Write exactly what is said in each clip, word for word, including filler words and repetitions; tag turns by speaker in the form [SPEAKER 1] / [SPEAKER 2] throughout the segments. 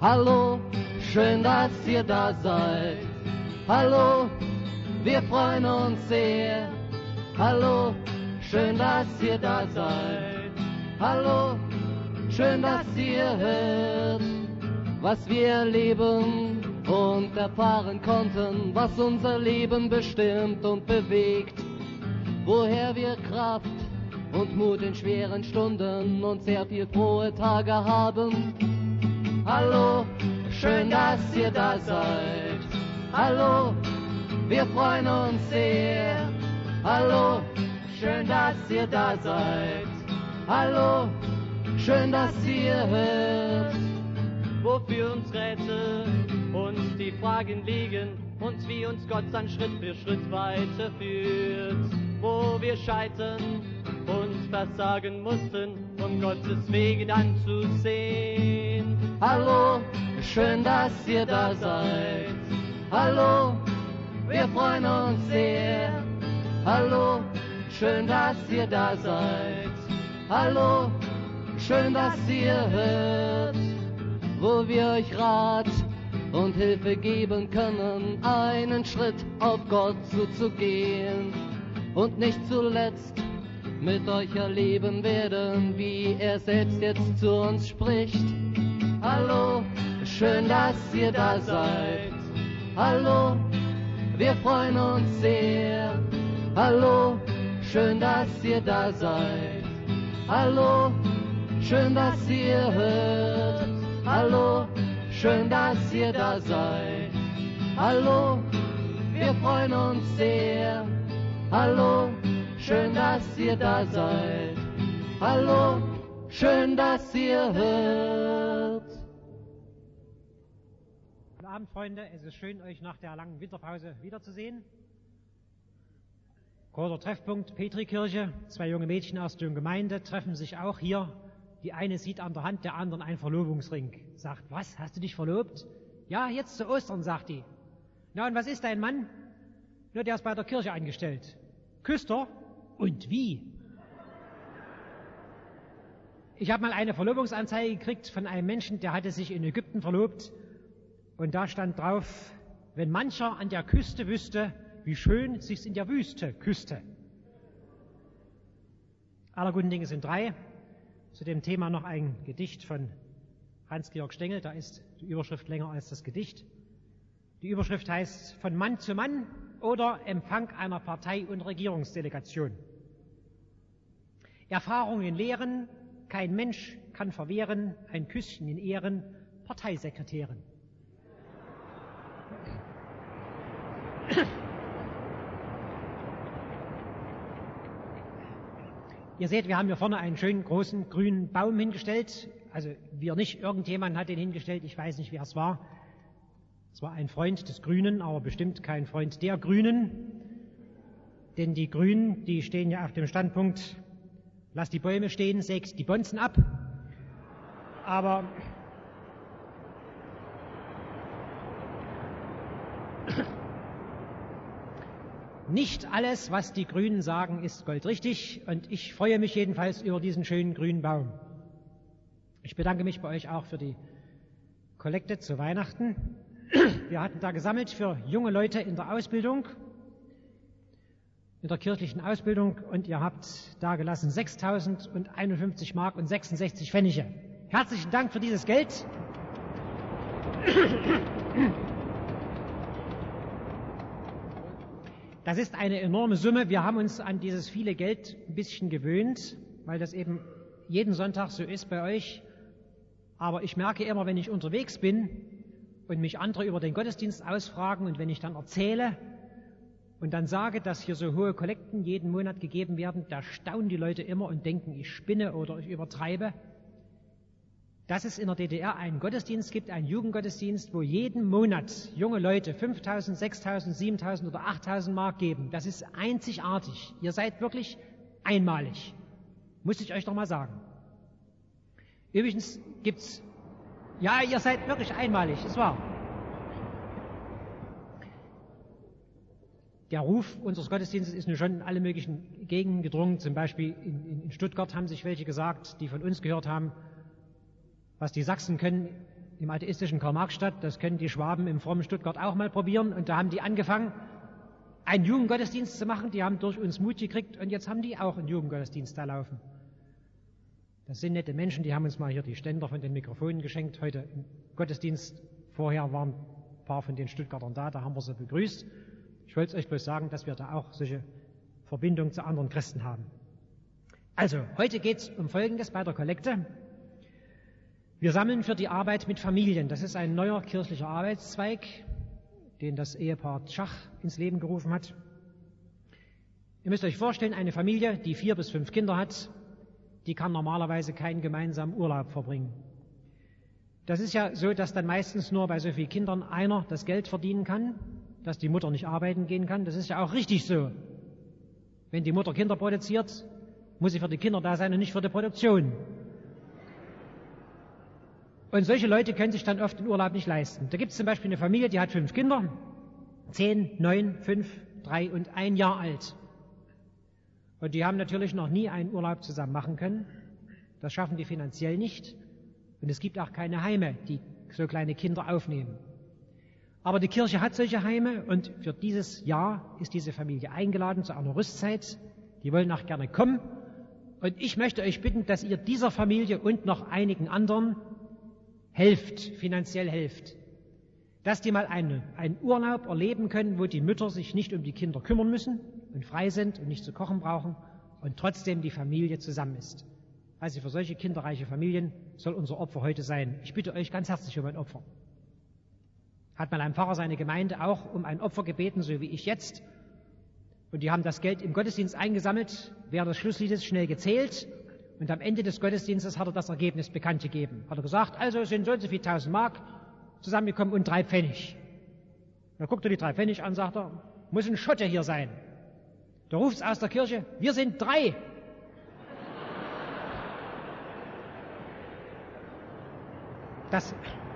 [SPEAKER 1] Hallo, schön, dass ihr da seid. Hallo, wir freuen uns sehr. Hallo, schön, dass ihr da seid. Hallo, schön, dass ihr hört, was wir erleben und erfahren konnten, was unser Leben bestimmt und bewegt, woher wir Kraft und Mut in schweren Stunden und sehr viel frohe Tage haben. Hallo, schön, dass ihr da seid. Hallo, wir freuen uns sehr. Hallo, schön, dass ihr da seid. Hallo, schön, dass ihr hört,
[SPEAKER 2] wofür uns Rätsel und die Fragen liegen und wie uns Gott dann Schritt für Schritt weiterführt, wo wir scheitern und versagen mussten, um Gottes Wege dann zu sehen.
[SPEAKER 1] Hallo, schön, dass ihr da seid. Hallo, wir freuen uns sehr. Hallo, schön, dass ihr da seid. Hallo, schön, dass ihr hört, wo wir euch Rat und Hilfe geben können, einen Schritt auf Gott zuzugehen und nicht zuletzt mit euch erleben werden, wie er selbst jetzt zu uns spricht. Hallo, schön, dass ihr da seid. Hallo, wir freuen uns sehr. Hallo, schön, dass ihr da seid. Hallo, schön, dass ihr hört. Hallo, schön, dass ihr da seid. Hallo, wir freuen uns sehr. Hallo, schön, dass ihr da seid. Hallo, schön, dass ihr hört.
[SPEAKER 3] Guten Abend, Freunde. Es ist schön, euch nach der langen Winterpause wiederzusehen. Großer Treffpunkt, Petrikirche. Zwei junge Mädchen aus der Gemeinde treffen sich auch hier. Die eine sieht an der Hand der anderen einen Verlobungsring. Sagt, was, hast du dich verlobt? Ja, jetzt zu Ostern, sagt die. Na, und was ist dein Mann? Nur der ist bei der Kirche angestellt. Küster? Und wie? Ich habe mal eine Verlobungsanzeige gekriegt von einem Menschen, der hatte sich in Ägypten verlobt. Und da stand drauf, wenn mancher an der Küste wüsste, wie schön sich's in der Wüste küsste. Aller guten Dinge sind drei. Zu dem Thema noch ein Gedicht von Hans-Georg Stengel. Da ist die Überschrift länger als das Gedicht. Die Überschrift heißt Von Mann zu Mann oder Empfang einer Partei- und Regierungsdelegation. Erfahrungen lehren, kein Mensch kann verwehren, ein Küsschen in Ehren, Parteisekretärin. Ihr seht, wir haben hier vorne einen schönen großen grünen Baum hingestellt. Also wir nicht, irgendjemand hat den hingestellt, ich weiß nicht, wer es war. Es war ein Freund des Grünen, aber bestimmt kein Freund der Grünen. Denn die Grünen, die stehen ja auf dem Standpunkt, lass die Bäume stehen, sägt die Bonzen ab. Aber nicht alles, was die Grünen sagen, ist goldrichtig, und ich freue mich jedenfalls über diesen schönen grünen Baum. Ich bedanke mich bei euch auch für die Kollekte zu Weihnachten. Wir hatten da gesammelt für junge Leute in der Ausbildung, in der kirchlichen Ausbildung, und ihr habt da gelassen sechstausendeinundfünfzig Mark und sechsundsechzig Pfennige. Herzlichen Dank für dieses Geld. Das ist eine enorme Summe. Wir haben uns an dieses viele Geld ein bisschen gewöhnt, weil das eben jeden Sonntag so ist bei euch. Aber ich merke immer, wenn ich unterwegs bin und mich andere über den Gottesdienst ausfragen und wenn ich dann erzähle und dann sage, dass hier so hohe Kollekten jeden Monat gegeben werden, da staunen die Leute immer und denken, ich spinne oder ich übertreibe. Dass es in der D D R einen Gottesdienst gibt, einen Jugendgottesdienst, wo jeden Monat junge Leute fünftausend, sechstausend, siebentausend oder achttausend Mark geben, das ist einzigartig. Ihr seid wirklich einmalig. Muss ich euch doch mal sagen. Übrigens gibt's, ja, ihr seid wirklich einmalig, ist wahr. Der Ruf unseres Gottesdienstes ist nun schon in alle möglichen Gegenden gedrungen. Zum Beispiel in, in Stuttgart haben sich welche gesagt, die von uns gehört haben, was die Sachsen können, im atheistischen Karl-Marx-Stadt. Das können die Schwaben im frommen Stuttgart auch mal probieren. Und da haben die angefangen, einen Jugendgottesdienst zu machen. Die haben durch uns Mut gekriegt und jetzt haben die auch einen Jugendgottesdienst da laufen. Das sind nette Menschen, die haben uns mal hier die Ständer von den Mikrofonen geschenkt. Heute im Gottesdienst, vorher waren ein paar von den Stuttgartern da, da haben wir sie begrüßt. Ich wollte es euch bloß sagen, dass wir da auch solche Verbindungen zu anderen Christen haben. Also, heute geht es um Folgendes bei der Kollekte. Wir sammeln für die Arbeit mit Familien. Das ist ein neuer kirchlicher Arbeitszweig, den das Ehepaar Tschach ins Leben gerufen hat. Ihr müsst euch vorstellen, eine Familie, die vier bis fünf Kinder hat, die kann normalerweise keinen gemeinsamen Urlaub verbringen. Das ist ja so, dass dann meistens nur bei so vielen Kindern einer das Geld verdienen kann, dass die Mutter nicht arbeiten gehen kann. Das ist ja auch richtig so. Wenn die Mutter Kinder produziert, muss sie für die Kinder da sein und nicht für die Produktion. Und solche Leute können sich dann oft den Urlaub nicht leisten. Da gibt es zum Beispiel eine Familie, die hat fünf Kinder, zehn, neun, fünf, drei und ein Jahr alt. Und die haben natürlich noch nie einen Urlaub zusammen machen können. Das schaffen die finanziell nicht. Und es gibt auch keine Heime, die so kleine Kinder aufnehmen. Aber die Kirche hat solche Heime und für dieses Jahr ist diese Familie eingeladen zu einer Rüstzeit. Die wollen auch gerne kommen. Und ich möchte euch bitten, dass ihr dieser Familie und noch einigen anderen helft, finanziell helft. Dass die mal eine, einen Urlaub erleben können, wo die Mütter sich nicht um die Kinder kümmern müssen und frei sind und nicht zu kochen brauchen und trotzdem die Familie zusammen ist. Also für solche kinderreiche Familien soll unser Opfer heute sein. Ich bitte euch ganz herzlich um ein Opfer. Hat mal ein Pfarrer seine Gemeinde auch um ein Opfer gebeten, so wie ich jetzt. Und die haben das Geld im Gottesdienst eingesammelt, während des Schlussliedes schnell gezählt. Und am Ende des Gottesdienstes hat er das Ergebnis bekannt gegeben. Hat er gesagt, also es sind so und so viele tausend Mark zusammengekommen und drei Pfennig. Da guckt er die drei Pfennig an, sagt er, muss ein Schotte hier sein. Da ruft es aus der Kirche, wir sind drei. Das...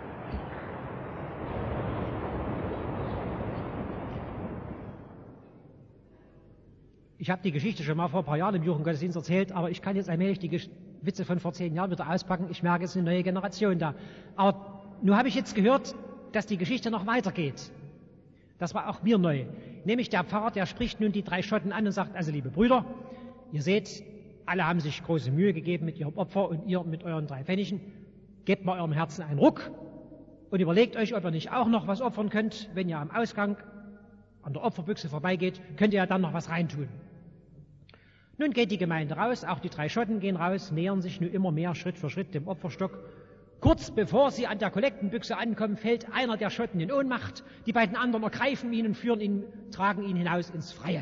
[SPEAKER 3] Ich habe die Geschichte schon mal vor ein paar Jahren im Jugendgottesdienst erzählt, aber ich kann jetzt allmählich die Gesch- Witze von vor zehn Jahren wieder auspacken. Ich merke, es ist eine neue Generation da. Aber nun habe ich jetzt gehört, dass die Geschichte noch weitergeht. Das war auch mir neu. Nämlich der Pfarrer, der spricht nun die drei Schotten an und sagt, also liebe Brüder, ihr seht, alle haben sich große Mühe gegeben mit ihrem Opfer und ihr mit euren drei Pfennigen. Gebt mal eurem Herzen einen Ruck und überlegt euch, ob ihr nicht auch noch was opfern könnt. Wenn ihr am Ausgang an der Opferbüchse vorbeigeht, könnt ihr ja dann noch was reintun. Nun geht die Gemeinde raus, auch die drei Schotten gehen raus, nähern sich nun immer mehr Schritt für Schritt dem Opferstock. Kurz bevor sie an der Kollektenbüchse ankommen, fällt einer der Schotten in Ohnmacht. Die beiden anderen ergreifen ihn und führen ihn, tragen ihn hinaus ins Freie.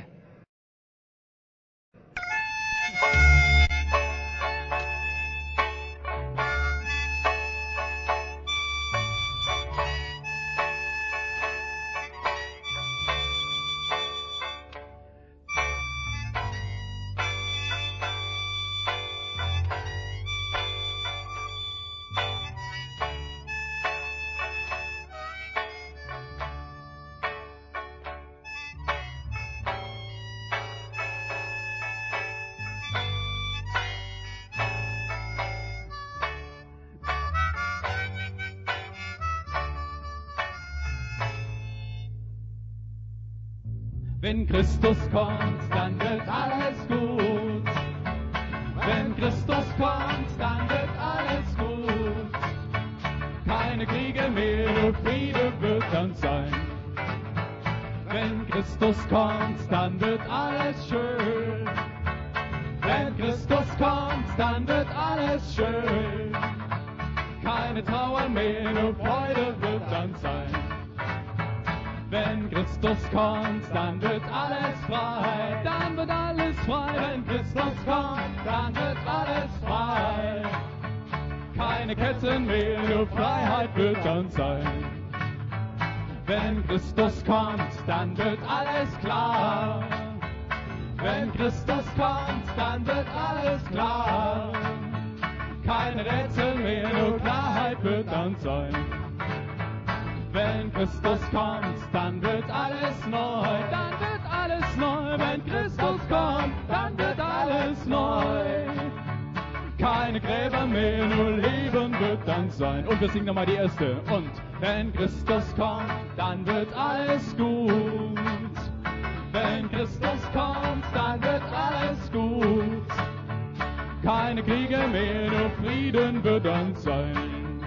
[SPEAKER 4] Wenn Christus kommt, dann wird alles gut. Wenn Christus kommt, dann wird alles gut. Keine Kriege mehr, Friede wird dann sein. Wenn Christus kommt, dann wird alles schön. Wenn Christus kommt, dann wird alles schön. Keine Trauer mehr, nur Freude wird dann sein. Wenn Christus kommt, dann wird alles frei, dann wird alles frei. Wenn Christus kommt, dann wird alles frei. Keine Ketten mehr, nur Freiheit wird dann sein. Wenn Christus kommt, dann wird alles klar. Wenn Christus kommt, dann wird alles klar. Keine Rätsel mehr, nur Klarheit wird dann sein. Wenn Christus kommt, dann wird alles neu, dann wird alles neu. Wenn Christus kommt, dann wird alles neu. Keine Gräber mehr, nur Leben wird dann sein. Und wir singen nochmal die erste. Und wenn Christus kommt, dann wird alles gut. Wenn Christus kommt, dann wird alles gut. Keine Kriege mehr, nur Frieden wird dann sein.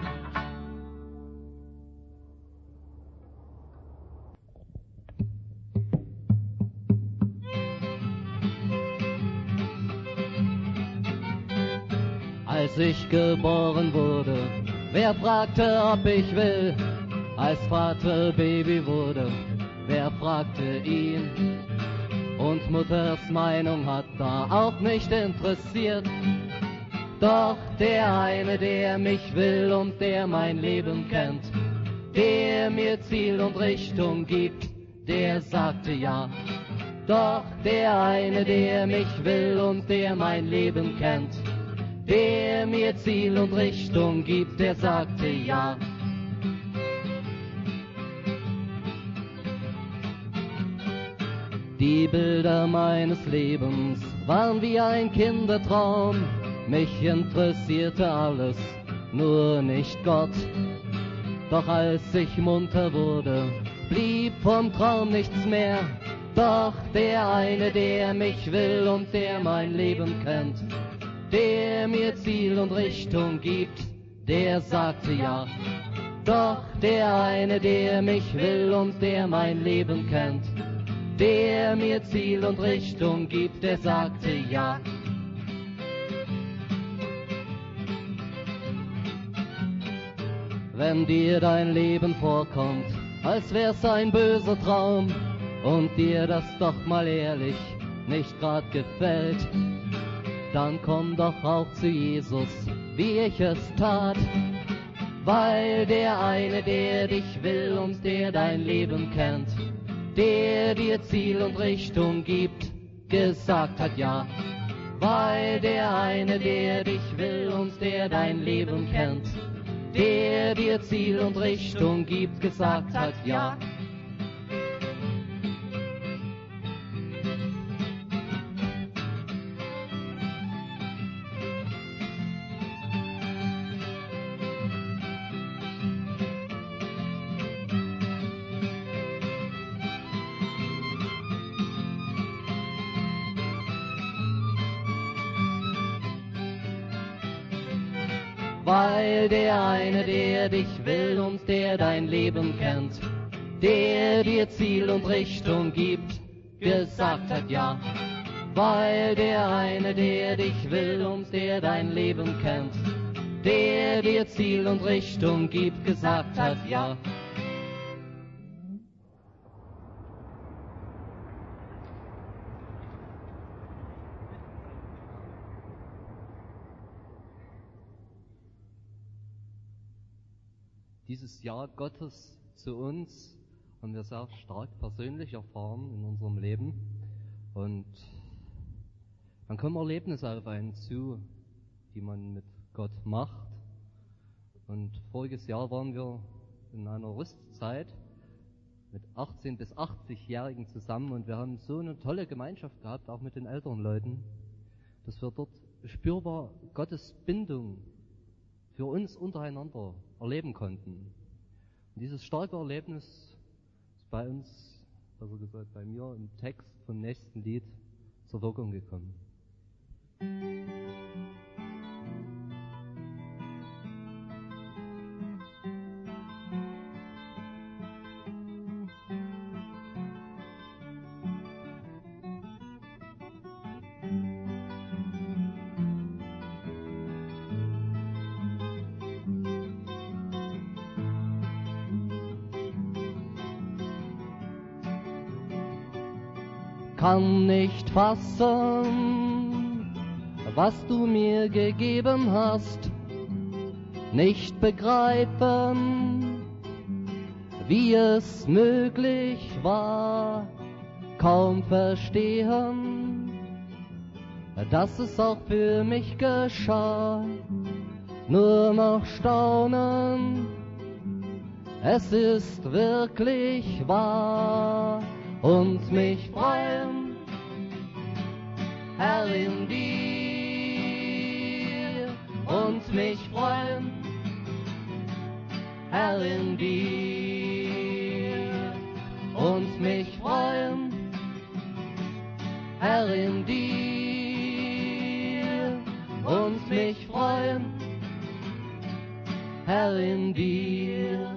[SPEAKER 1] Als ich geboren wurde, wer fragte, ob ich will? Als Vater Baby wurde, wer fragte ihn? Und Mutters Meinung hat da auch nicht interessiert. Doch der eine, der mich will und der mein Leben kennt, der mir Ziel und Richtung gibt, der sagte ja. Doch der eine, der mich will und der mein Leben kennt, der mir Ziel und Richtung gibt, der sagte ja. Die Bilder meines Lebens waren wie ein Kindertraum. Mich interessierte alles, nur nicht Gott. Doch als ich munter wurde, blieb vom Traum nichts mehr. Doch der eine, der mich will und der mein Leben kennt, der mir Ziel und Richtung gibt, der sagte ja. Doch der eine, der mich will und der mein Leben kennt, der mir Ziel und Richtung gibt, der sagte ja. Wenn dir dein Leben vorkommt, als wär's ein böser Traum und dir das doch mal ehrlich nicht grad gefällt, dann komm doch auch zu Jesus, wie ich es tat. Weil der eine, der dich will und der dein Leben kennt, der dir Ziel und Richtung gibt, gesagt hat ja. Weil der eine, der dich will und der dein Leben kennt, der dir Ziel und Richtung gibt, gesagt hat ja. Weil der eine, der dich will und der dein Leben kennt, der dir Ziel und Richtung gibt, gesagt hat ja. Weil der eine, der dich will und der dein Leben kennt, der dir Ziel und Richtung gibt, gesagt hat ja. Dieses Ja Gottes zu uns haben wir sehr stark persönlich erfahren in unserem Leben. Und dann kommen Erlebnisse auf einen zu, die man mit Gott macht. Und voriges Jahr waren wir in einer Rüstzeit mit achtzehn- bis achtzig-Jährigen zusammen und wir haben so eine tolle Gemeinschaft gehabt, auch mit den älteren Leuten, dass wir dort spürbar Gottes Bindung für uns untereinander erleben konnten. Und dieses starke Erlebnis ist bei uns, also gesagt bei mir, im Text vom nächsten Lied zur Wirkung gekommen. Kann nicht fassen, was du mir gegeben hast, nicht begreifen, wie es möglich war, kaum verstehen, dass es auch für mich geschah, nur noch staunen, es ist wirklich wahr. Und mich freuen, Herr, in dir, und mich freuen, Herr, in dir und mich freuen, Herr, in dir und mich freuen, Herr, in dir.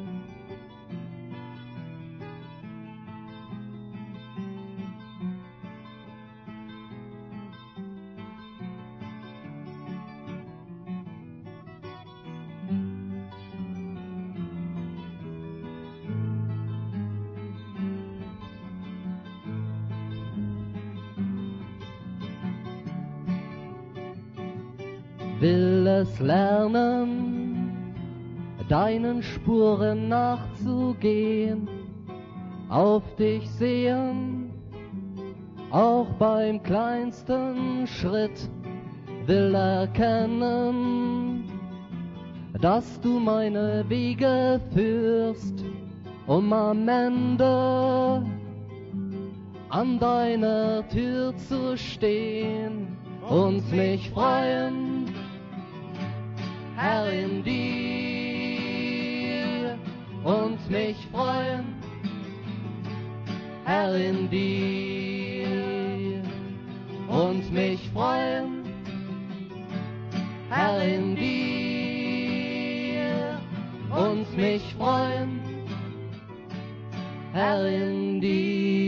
[SPEAKER 1] Will es lernen, deinen Spuren nachzugehen, auf dich sehen, auch beim kleinsten Schritt, will erkennen, dass du meine Wege führst, um am Ende an deiner Tür zu stehen und mich freuen, Herr, in dir und mich freuen, Herr, in dir und mich freuen, Herr, in dir und mich freuen, Herr, in dir.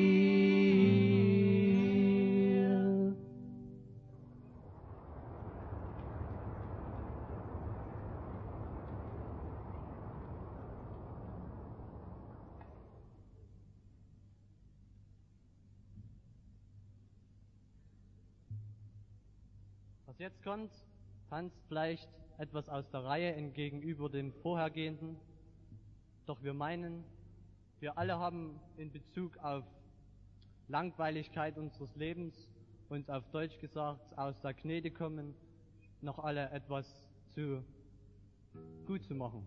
[SPEAKER 2] Was jetzt kommt, tanzt vielleicht etwas aus der Reihe entgegenüber dem vorhergehenden, doch wir meinen, wir alle haben in Bezug auf Langweiligkeit unseres Lebens und auf Deutsch gesagt aus der Gnede kommen, noch alle etwas zu gut zu machen.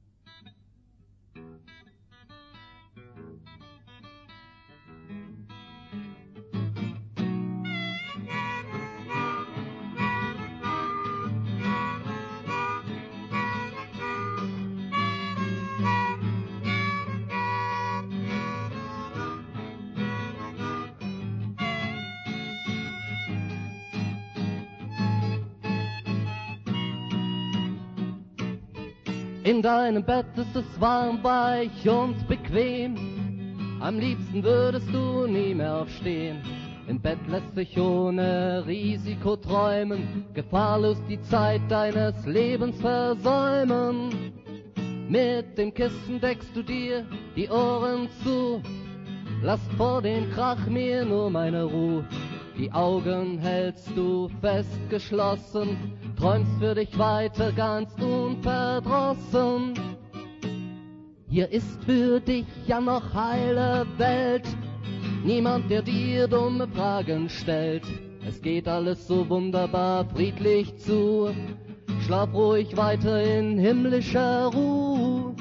[SPEAKER 1] In deinem Bett ist es warm, weich und bequem. Am liebsten würdest du nie mehr aufstehen. Im Bett lässt sich ohne Risiko träumen, gefahrlos die Zeit deines Lebens versäumen. Mit dem Kissen deckst du dir die Ohren zu, lass vor dem Krach mir nur meine Ruhe. Die Augen hältst du fest geschlossen, träumst für dich weiter ganz unverdrossen. Hier ist für dich ja noch heile Welt, niemand, der dir dumme Fragen stellt. Es geht alles so wunderbar friedlich zu, schlaf ruhig weiter in himmlischer Ruhe.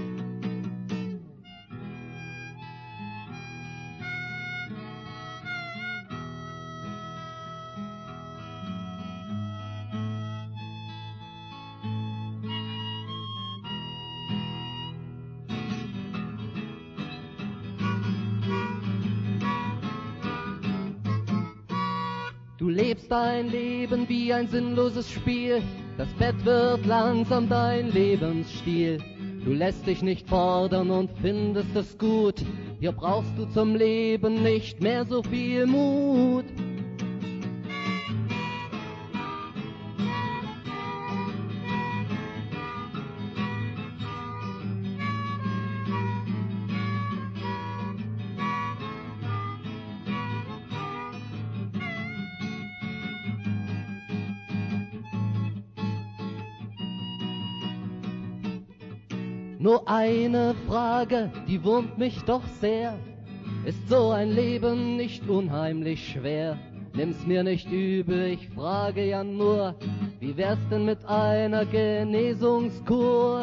[SPEAKER 1] Du lebst dein Leben wie ein sinnloses Spiel, das Bett wird langsam dein Lebensstil. Du lässt dich nicht fordern und findest es gut, hier brauchst du zum Leben nicht mehr so viel Mut. Nur eine Frage, die wurmt mich doch sehr. Ist so ein Leben nicht unheimlich schwer? Nimm's mir nicht übel, ich frage ja nur, wie wär's denn mit einer Genesungskur?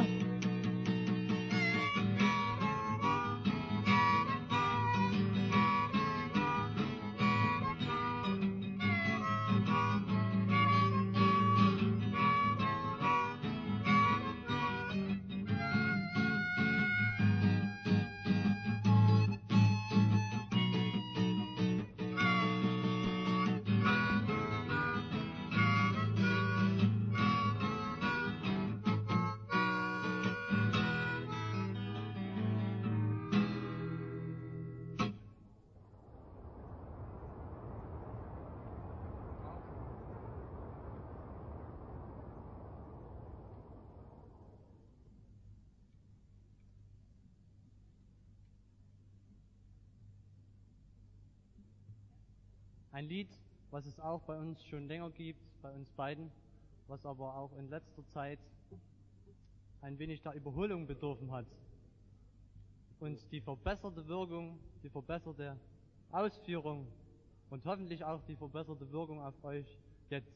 [SPEAKER 2] Ein Lied, was es auch bei uns schon länger gibt, bei uns beiden, was aber auch in letzter Zeit ein wenig der Überholung bedurfen hat. Und die verbesserte Wirkung, die verbesserte Ausführung und hoffentlich auch die verbesserte Wirkung auf euch jetzt.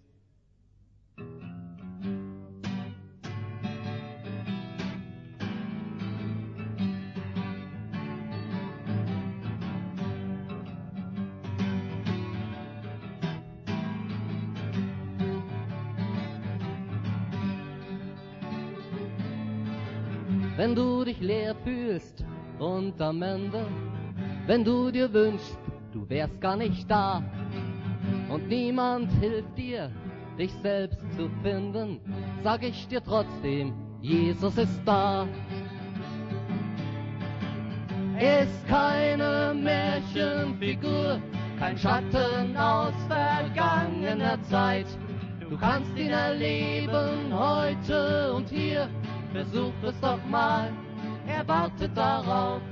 [SPEAKER 1] Wenn du dich leer fühlst und am Ende, wenn du dir wünschst, du wärst gar nicht da und niemand hilft dir, dich selbst zu finden, sag ich dir trotzdem, Jesus ist da. Er ist keine Märchenfigur, kein Schatten aus vergangener Zeit. Du kannst ihn erleben heute und hier. Versuch es doch mal, er wartet darauf.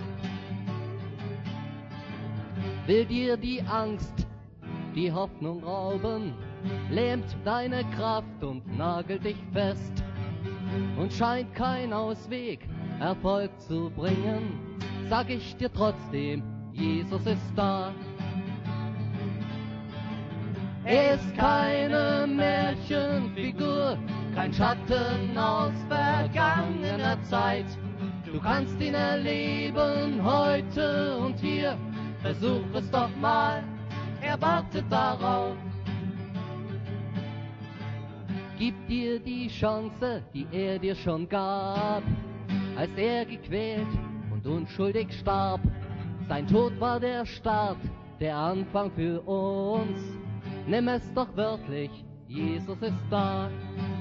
[SPEAKER 1] Will dir die Angst, die Hoffnung rauben, lähmt deine Kraft und nagelt dich fest und scheint kein Ausweg, Erfolg zu bringen, sag ich dir trotzdem, Jesus ist da. Er ist keine Märchenfigur, kein Schatten aus vergangener Zeit. Du kannst ihn erleben heute und hier. Versuch es doch mal, er wartet darauf. Gib dir die Chance, die er dir schon gab, als er gequält und unschuldig starb. Sein Tod war der Start, der Anfang für uns. Nimm es doch wörtlich, Jesus ist da.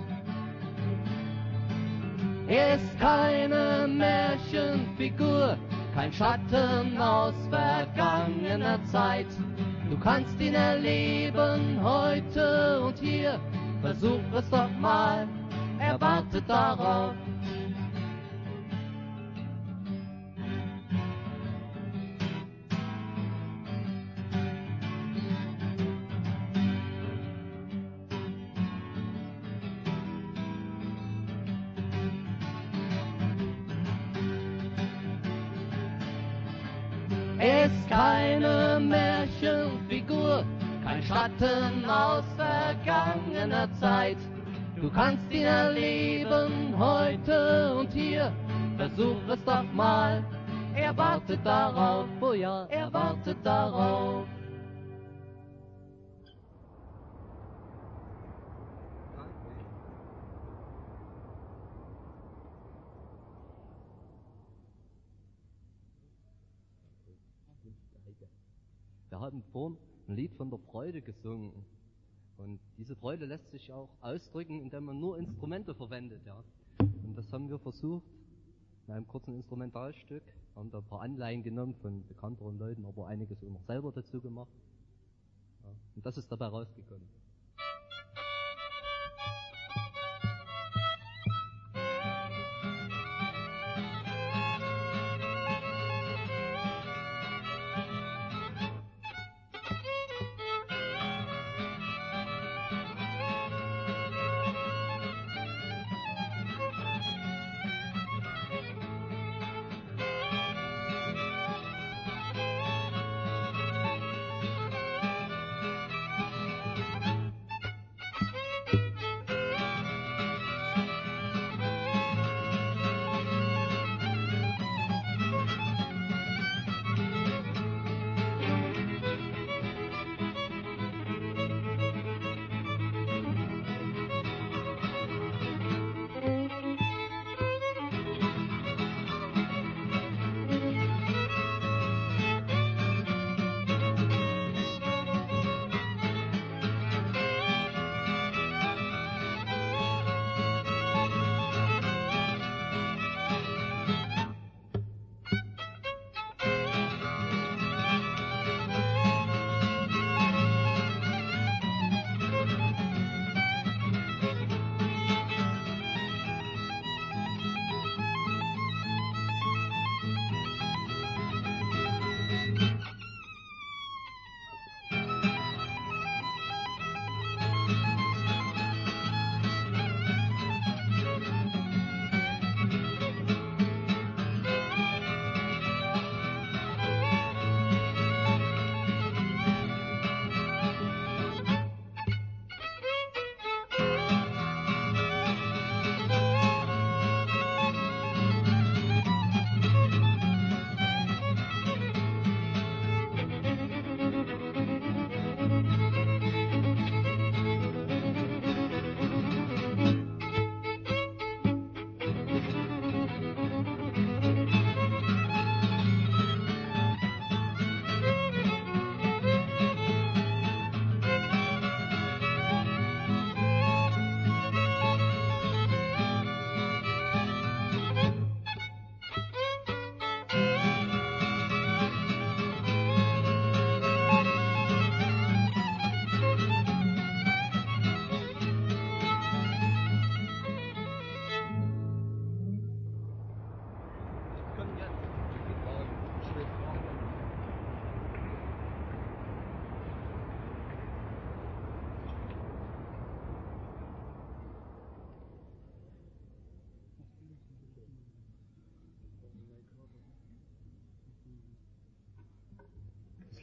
[SPEAKER 1] Er ist keine Märchenfigur, kein Schatten aus vergangener Zeit. Du kannst ihn erleben heute und hier. Versuch es doch mal, er wartet darauf. Er ist keine Märchenfigur, kein Schatten aus vergangener Zeit. Du kannst ihn erleben heute und hier. Versuch es doch mal, er wartet darauf. Oh ja, er wartet darauf. Wir haben vorhin ein Lied von der Freude gesungen. Und diese Freude lässt sich auch ausdrücken, indem man nur Instrumente verwendet. Ja. Und das haben wir versucht in einem kurzen Instrumentalstück. Wir haben da ein paar Anleihen genommen von bekannteren Leuten, aber einiges auch noch selber dazu gemacht. Ja. Und das ist dabei rausgekommen.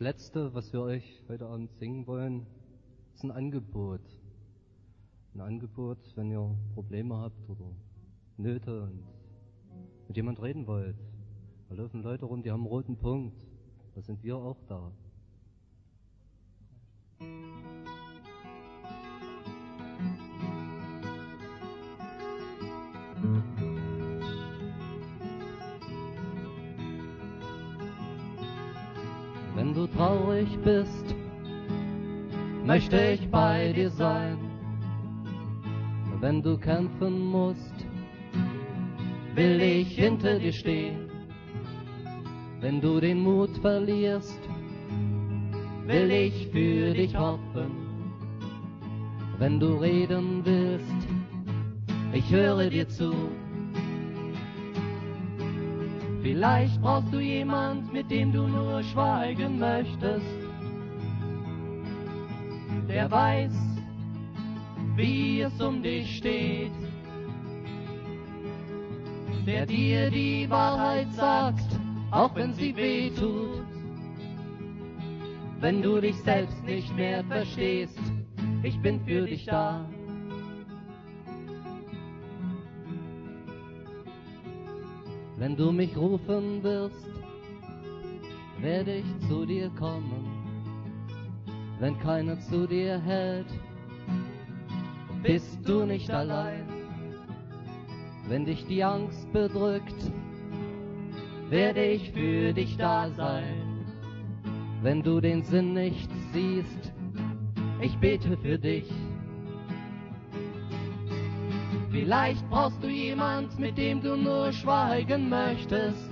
[SPEAKER 1] Letzte, was wir euch heute Abend singen wollen, ist ein Angebot. Ein Angebot, wenn ihr Probleme habt oder Nöte und mit jemand reden wollt. Da laufen Leute rum, die haben einen roten Punkt. Da sind wir auch da. Wenn du traurig bist, möchte ich bei dir sein. Wenn du kämpfen musst, will ich hinter dir stehen. Wenn du den Mut verlierst, will ich für dich hoffen. Wenn du reden willst, ich höre dir zu. Vielleicht brauchst du jemand, mit dem du nur schweigen möchtest, der weiß, wie es um dich steht, der dir die Wahrheit sagt, auch wenn sie weh tut. Wenn du dich selbst nicht mehr verstehst, ich bin für dich da. Wenn du mich rufen wirst, werde ich zu dir kommen. Wenn keiner zu dir hält, bist du nicht allein. Wenn dich die Angst bedrückt, werde ich für dich da sein. Wenn du den Sinn nicht siehst, ich bete für dich. Vielleicht brauchst du jemand, mit dem du nur schweigen möchtest,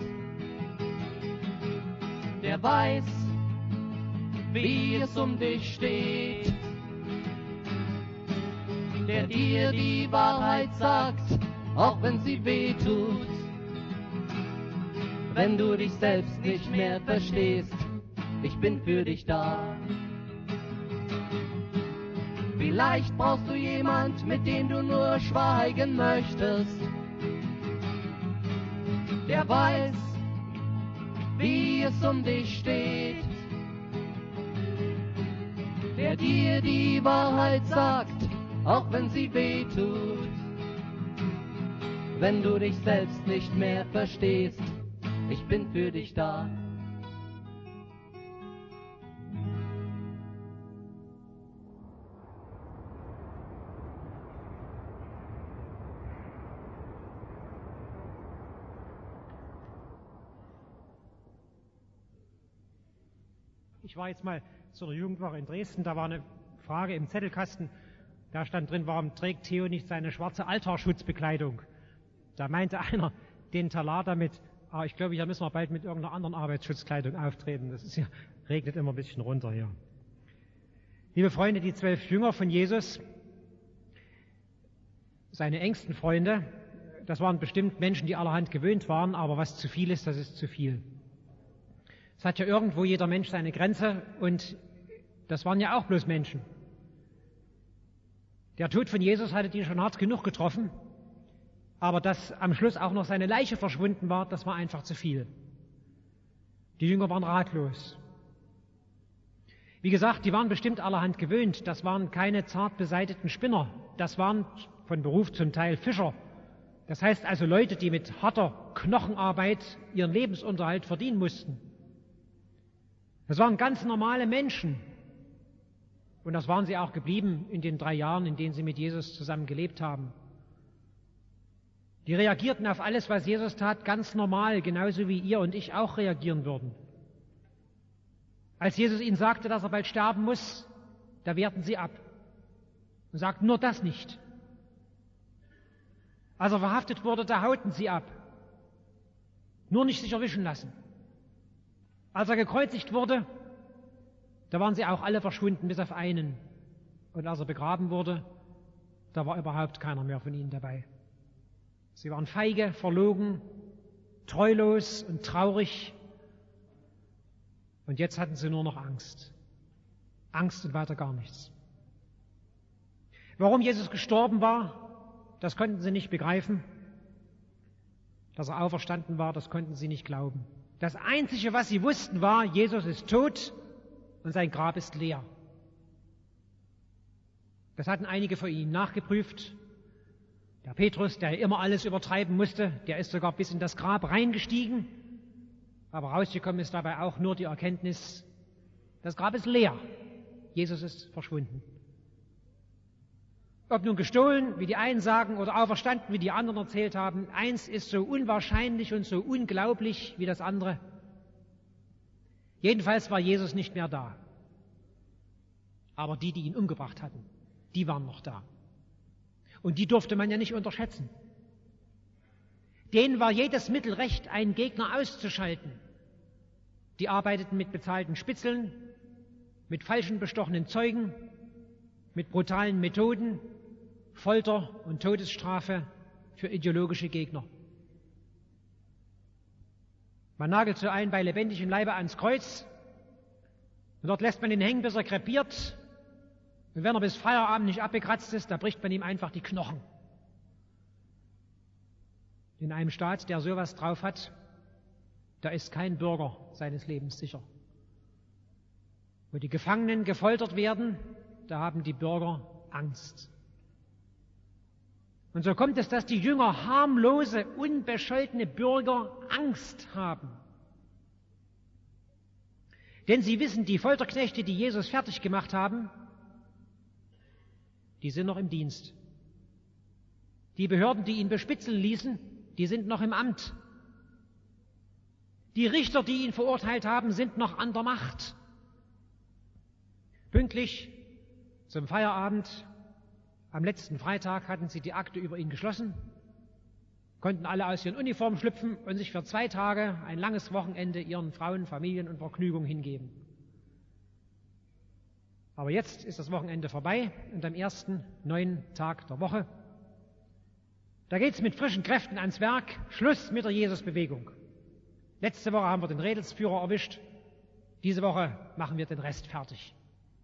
[SPEAKER 1] der weiß, wie es um dich steht, der dir die Wahrheit sagt, auch wenn sie weh tut. Wenn du dich selbst nicht mehr verstehst, ich bin für dich da. Vielleicht brauchst du jemand, mit dem du nur schweigen möchtest, der weiß, wie es um dich steht, der dir die Wahrheit sagt, auch wenn sie weh tut. Wenn du dich selbst nicht mehr verstehst, ich bin für dich da.
[SPEAKER 3] Ich war jetzt mal zu einer Jugendwoche in Dresden, da war eine Frage im Zettelkasten, da stand drin, warum trägt Theo nicht seine schwarze Altarschutzbekleidung? Da meinte einer den Talar damit, ah, ich glaube, hier müssen wir bald mit irgendeiner anderen Arbeitsschutzkleidung auftreten. Das ist ja, regnet immer ein bisschen runter hier. Liebe Freunde, die zwölf Jünger von Jesus, seine engsten Freunde, das waren bestimmt Menschen, die allerhand gewöhnt waren, aber was zu viel ist, das ist zu viel. Es hat ja irgendwo jeder Mensch seine Grenze und das waren ja auch bloß Menschen. Der Tod von Jesus hatte die schon hart genug getroffen, aber dass am Schluss auch noch seine Leiche verschwunden war, das war einfach zu viel. Die Jünger waren ratlos. Wie gesagt, die waren bestimmt allerhand gewöhnt. Das waren keine zart beseiteten Spinner. Das waren von Beruf zum Teil Fischer. Das heißt also Leute, die mit harter Knochenarbeit ihren Lebensunterhalt verdienen mussten. Das waren ganz normale Menschen. Und das waren sie auch geblieben in den drei Jahren, in denen sie mit Jesus zusammen gelebt haben. Die reagierten auf alles, was Jesus tat, ganz normal, genauso wie ihr und ich auch reagieren würden. Als Jesus ihnen sagte, dass er bald sterben muss, da wehrten sie ab und sagten nur das nicht. Als er verhaftet wurde, da hauten sie ab. Nur nicht sich erwischen lassen. Als er gekreuzigt wurde, da waren sie auch alle verschwunden, bis auf einen. Und als er begraben wurde, da war überhaupt keiner mehr von ihnen dabei. Sie waren feige, verlogen, treulos und traurig. Und jetzt hatten sie nur noch Angst. Angst und weiter gar nichts. Warum Jesus gestorben war, das konnten sie nicht begreifen. Dass er auferstanden war, das konnten sie nicht glauben. Das Einzige, was sie wussten, war, Jesus ist tot und sein Grab ist leer. Das hatten einige von ihnen nachgeprüft. Der Petrus, der immer alles übertreiben musste, der ist sogar bis in das Grab reingestiegen. Aber rausgekommen ist dabei auch nur die Erkenntnis, das Grab ist leer. Jesus ist verschwunden. Ob nun gestohlen, wie die einen sagen, oder auferstanden, wie die anderen erzählt haben, eins ist so unwahrscheinlich und so unglaublich wie das andere. Jedenfalls war Jesus nicht mehr da. Aber die, die ihn umgebracht hatten, die waren noch da. Und die durfte man ja nicht unterschätzen. Denen war jedes Mittel recht, einen Gegner auszuschalten. Die arbeiteten mit bezahlten Spitzeln, mit falschen bestochenen Zeugen, mit brutalen Methoden, Folter und Todesstrafe für ideologische Gegner. Man nagelt so einen bei lebendigem Leibe ans Kreuz und dort lässt man ihn hängen, bis er krepiert. Und wenn er bis Feierabend nicht abgekratzt ist, da bricht man ihm einfach die Knochen. In einem Staat, der sowas drauf hat, da ist kein Bürger seines Lebens sicher. Wo die Gefangenen gefoltert werden, da haben die Bürger Angst. Und so kommt es, dass die Jünger, harmlose, unbescholtene Bürger, Angst haben. Denn sie wissen, die Folterknechte, die Jesus fertig gemacht haben, die sind noch im Dienst. Die Behörden, die ihn bespitzeln ließen, die sind noch im Amt. Die Richter, die ihn verurteilt haben, sind noch an der Macht. Pünktlich zum Feierabend am letzten Freitag hatten sie die Akte über ihn geschlossen, konnten alle aus ihren Uniformen schlüpfen und sich für zwei Tage, ein langes Wochenende, ihren Frauen, Familien und Vergnügung hingeben. Aber jetzt ist das Wochenende vorbei und am ersten neuen Tag der Woche, da geht es mit frischen Kräften ans Werk, Schluss mit der Jesusbewegung. Letzte Woche haben wir den Rädelsführer erwischt, diese Woche machen wir den Rest fertig.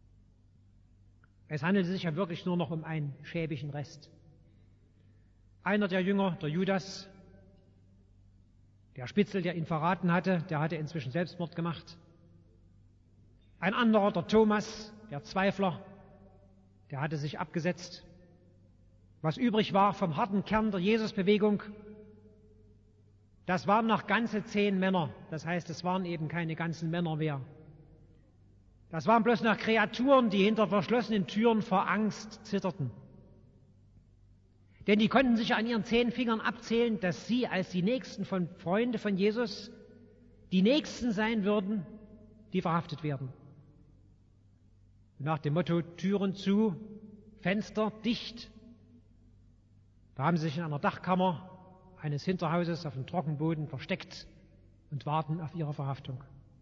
[SPEAKER 3] Es handelte sich ja wirklich nur noch um einen schäbigen Rest. Einer der Jünger, der Judas, der Spitzel, der ihn verraten hatte, der hatte inzwischen Selbstmord gemacht. Ein anderer, der Thomas, der Zweifler, der hatte sich abgesetzt. Was übrig war vom harten Kern der Jesusbewegung, das waren noch ganze zehn Männer. Das heißt, es waren eben keine ganzen Männer mehr. Das waren bloß noch Kreaturen, die hinter verschlossenen Türen vor Angst zitterten. Denn die konnten sich an ihren zehn Fingern abzählen, dass sie als die Nächsten von Freunde von Jesus die Nächsten sein würden, die verhaftet werden. Nach dem Motto Türen zu, Fenster dicht. Da haben sie sich in einer Dachkammer eines Hinterhauses auf dem Trockenboden versteckt und warten auf ihre Verhaftung.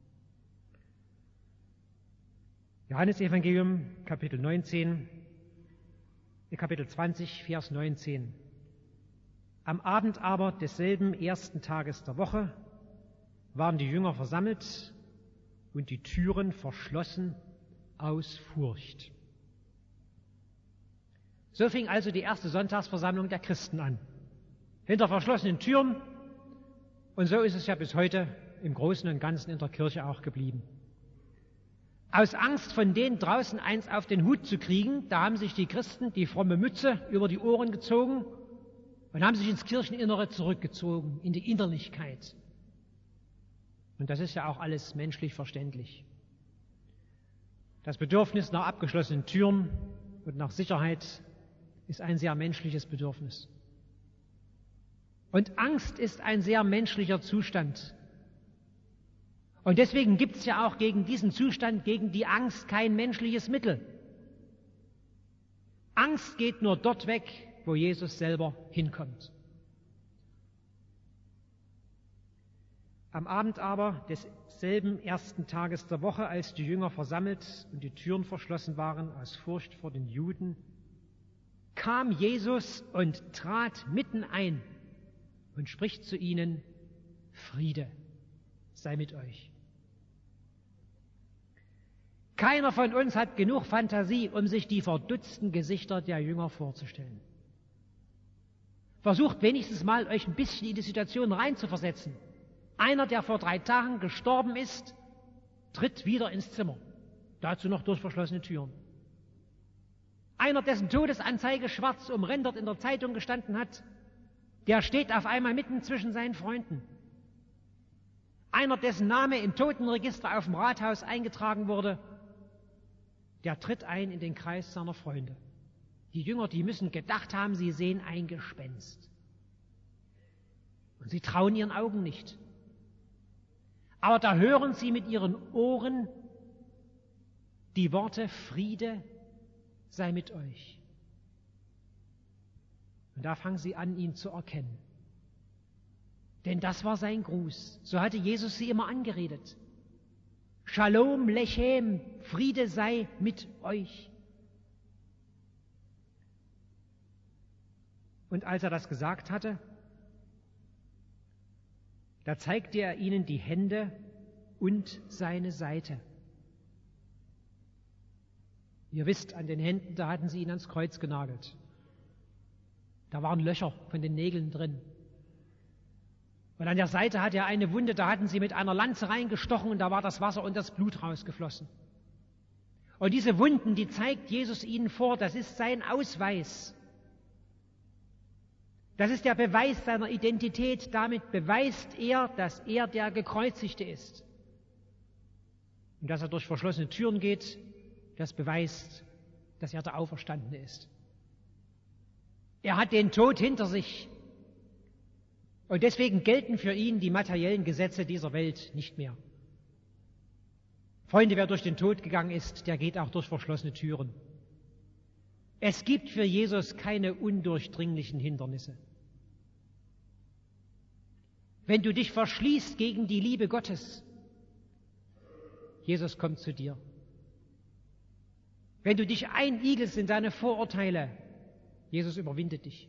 [SPEAKER 3] Johannesevangelium, Kapitel neunzehn, Kapitel zwanzig, Vers neunzehn. Am Abend aber desselben ersten Tages der Woche waren die Jünger versammelt und die Türen verschlossen aus Furcht. So fing also die erste Sonntagsversammlung der Christen an. Hinter verschlossenen Türen, und so ist es ja bis heute im Großen und Ganzen in der Kirche auch geblieben. Aus Angst, von denen draußen eins auf den Hut zu kriegen, da haben sich die Christen die fromme Mütze über die Ohren gezogen und haben sich ins Kircheninnere zurückgezogen, in die Innerlichkeit. Und das ist ja auch alles menschlich verständlich. Das Bedürfnis nach abgeschlossenen Türen und nach Sicherheit ist ein sehr menschliches Bedürfnis. Und Angst ist ein sehr menschlicher Zustand. Und deswegen gibt es ja auch gegen diesen Zustand, gegen die Angst, kein menschliches Mittel. Angst geht nur dort weg, wo Jesus selber hinkommt. Am Abend aber desselben ersten Tages der Woche, als die Jünger versammelt und die Türen verschlossen waren aus Furcht vor den Juden, kam Jesus und trat mitten ein und spricht zu ihnen: Friede sei mit euch. Keiner von uns hat genug Fantasie, um sich die verdutzten Gesichter der Jünger vorzustellen. Versucht wenigstens mal, euch ein bisschen in die Situation reinzuversetzen. Einer, der vor drei Tagen gestorben ist, tritt wieder ins Zimmer. Dazu noch durch verschlossene Türen. Einer, dessen Todesanzeige schwarz umrändert in der Zeitung gestanden hat, der steht auf einmal mitten zwischen seinen Freunden. Einer, dessen Name im Totenregister auf dem Rathaus eingetragen wurde, der tritt ein in den Kreis seiner Freunde. Die Jünger, die müssen gedacht haben, sie sehen ein Gespenst. Und sie trauen ihren Augen nicht. Aber da hören sie mit ihren Ohren die Worte: Friede sei mit euch. Und da fangen sie an, ihn zu erkennen. Denn das war sein Gruß. So hatte Jesus sie immer angeredet. Shalom Lechem, Friede sei mit euch. Und als er das gesagt hatte, da zeigte er ihnen die Hände und seine Seite. Ihr wisst, an den Händen, da hatten sie ihn ans Kreuz genagelt. Da waren Löcher von den Nägeln drin. Und an der Seite hatte er eine Wunde, da hatten sie mit einer Lanze reingestochen und da war das Wasser und das Blut rausgeflossen. Und diese Wunden, die zeigt Jesus ihnen vor, das ist sein Ausweis. Das ist der Beweis seiner Identität. Damit beweist er, dass er der Gekreuzigte ist. Und dass er durch verschlossene Türen geht, das beweist, dass er der Auferstandene ist. Er hat den Tod hinter sich. Und deswegen gelten für ihn die materiellen Gesetze dieser Welt nicht mehr. Freunde, wer durch den Tod gegangen ist, der geht auch durch verschlossene Türen. Es gibt für Jesus keine undurchdringlichen Hindernisse. Wenn du dich verschließt gegen die Liebe Gottes, Jesus kommt zu dir. Wenn du dich einigelst in deine Vorurteile, Jesus überwindet dich.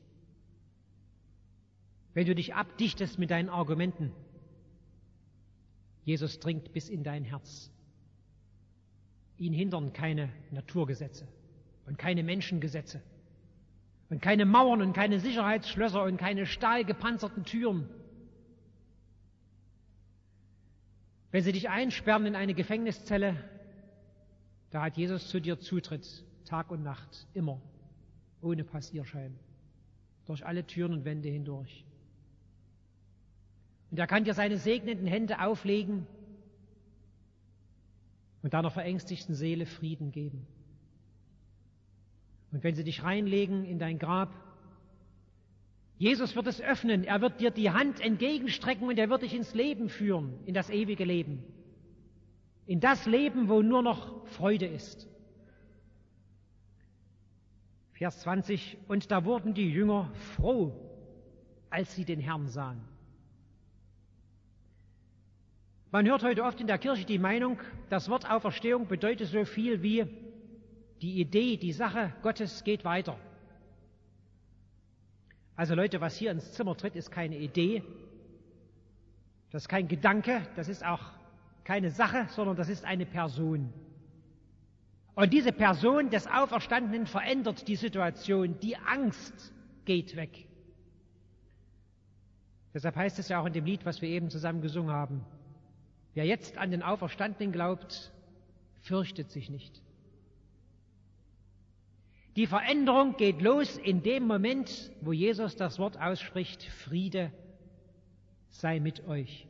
[SPEAKER 3] Wenn du dich abdichtest mit deinen Argumenten, Jesus dringt bis in dein Herz. Ihn hindern keine Naturgesetze und keine Menschengesetze und keine Mauern und keine Sicherheitsschlösser und keine stahlgepanzerten Türen. Wenn sie dich einsperren in eine Gefängniszelle, da hat Jesus zu dir Zutritt, Tag und Nacht, immer, ohne Passierschein, durch alle Türen und Wände hindurch. Und er kann dir seine segnenden Hände auflegen und deiner verängstigten Seele Frieden geben. Und wenn sie dich reinlegen in dein Grab, Jesus wird es öffnen, er wird dir die Hand entgegenstrecken und er wird dich ins Leben führen, in das ewige Leben. In das Leben, wo nur noch Freude ist. Vers zwanzig, und da wurden die Jünger froh, als sie den Herrn sahen. Man hört heute oft in der Kirche die Meinung, das Wort Auferstehung bedeutet so viel wie die Idee, die Sache Gottes geht weiter. Also Leute, was hier ins Zimmer tritt, ist keine Idee, das ist kein Gedanke, das ist auch keine Sache, sondern das ist eine Person. Und diese Person des Auferstandenen verändert die Situation, die Angst geht weg. Deshalb heißt es ja auch in dem Lied, was wir eben zusammen gesungen haben, wer jetzt an den Auferstandenen glaubt, fürchtet sich nicht. Die Veränderung geht los in dem Moment, wo Jesus das Wort ausspricht, Friede sei mit euch.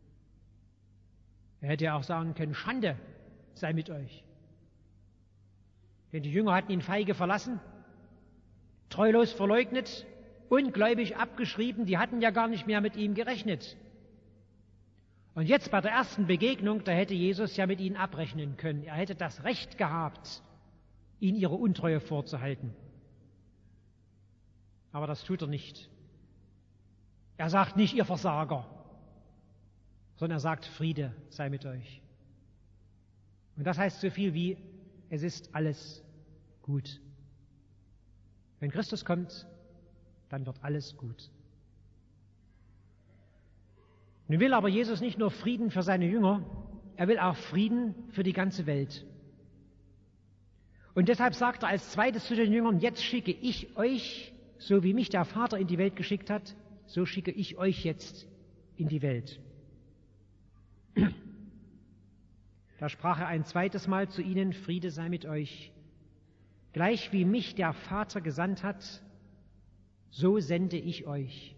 [SPEAKER 3] Er hätte ja auch sagen können, Schande sei mit euch. Denn die Jünger hatten ihn feige verlassen, treulos verleugnet, ungläubig abgeschrieben, die hatten ja gar nicht mehr mit ihm gerechnet. Und jetzt bei der ersten Begegnung, da hätte Jesus ja mit ihnen abrechnen können. Er hätte das Recht gehabt, ihnen ihre Untreue vorzuhalten. Aber das tut er nicht. Er sagt nicht, ihr Versager, sondern er sagt, Friede sei mit euch. Und das heißt so viel wie, es ist alles gut. Wenn Christus kommt, dann wird alles gut. Nun will aber Jesus nicht nur Frieden für seine Jünger, er will auch Frieden für die ganze Welt. Und deshalb sagt er als zweites zu den Jüngern, jetzt schicke ich euch, so wie mich der Vater in die Welt geschickt hat, so schicke ich euch jetzt in die Welt. Da sprach er ein zweites Mal zu ihnen: Friede sei mit euch. Gleich wie mich der Vater gesandt hat, so sende ich euch.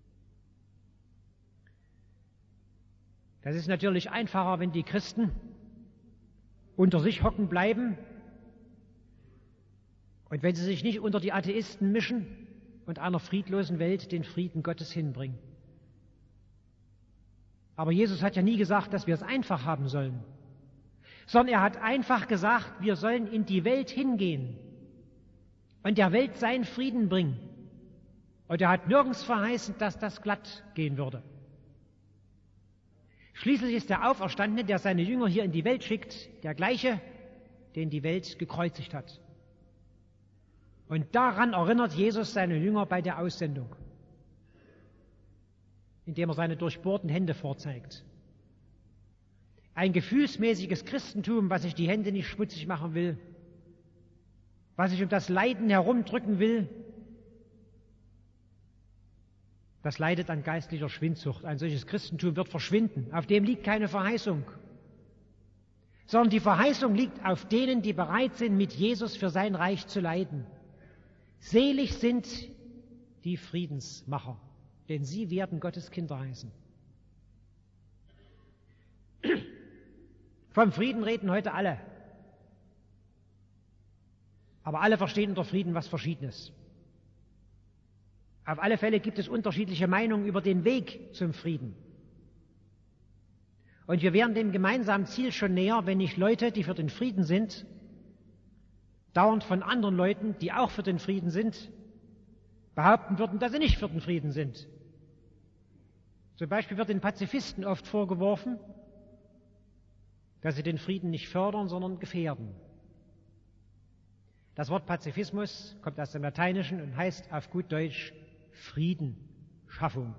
[SPEAKER 3] Das ist natürlich einfacher, wenn die Christen unter sich hocken bleiben und wenn sie sich nicht unter die Atheisten mischen und einer friedlosen Welt den Frieden Gottes hinbringen. Aber Jesus hat ja nie gesagt, dass wir es einfach haben sollen, sondern er hat einfach gesagt, wir sollen in die Welt hingehen und der Welt seinen Frieden bringen. Und er hat nirgends verheißen, dass das glatt gehen würde. Schließlich ist der Auferstandene, der seine Jünger hier in die Welt schickt, der gleiche, den die Welt gekreuzigt hat. Und daran erinnert Jesus seine Jünger bei der Aussendung, indem er seine durchbohrten Hände vorzeigt. Ein gefühlsmäßiges Christentum, was sich die Hände nicht schmutzig machen will, was sich um das Leiden herumdrücken will, das leidet an geistlicher Schwindsucht. Ein solches Christentum wird verschwinden. Auf dem liegt keine Verheißung, sondern die Verheißung liegt auf denen, die bereit sind, mit Jesus für sein Reich zu leiden. Selig sind die Friedensmacher, denn sie werden Gottes Kinder heißen. Vom Frieden reden heute alle. Aber alle verstehen unter Frieden was Verschiedenes. Auf alle Fälle gibt es unterschiedliche Meinungen über den Weg zum Frieden. Und wir wären dem gemeinsamen Ziel schon näher, wenn nicht Leute, die für den Frieden sind, dauernd von anderen Leuten, die auch für den Frieden sind, behaupten würden, dass sie nicht für den Frieden sind. Zum Beispiel wird den Pazifisten oft vorgeworfen, dass sie den Frieden nicht fördern, sondern gefährden. Das Wort Pazifismus kommt aus dem Lateinischen und heißt auf gut Deutsch Frieden, Schaffung.